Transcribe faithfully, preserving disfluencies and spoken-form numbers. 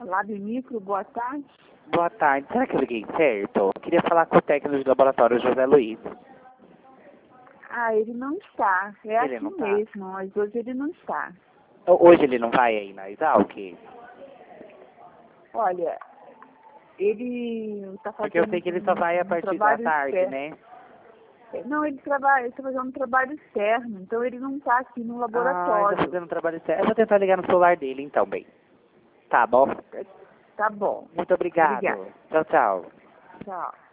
Lab Micro, boa tarde. Boa tarde. Será que eu liguei certo? Queria falar com o técnico de laboratório José Luiz. Ah, ele não está. É Ele aqui não tá. mesmo, mas hoje ele não está. Hoje ele não vai aí na Exalc? Olha, ele está fazendo Porque eu sei que ele só vai a um partir da trabalho tarde, externo. né? Não, ele trabalha, ele está fazendo um trabalho externo, então ele não está aqui no Ah, ele tá laboratório. fazendo um trabalho sério. Eu vou tentar ligar no celular dele então, bem. Tá bom? Tá bom. Muito obrigado. Obrigada. Tchau, tchau. Tchau.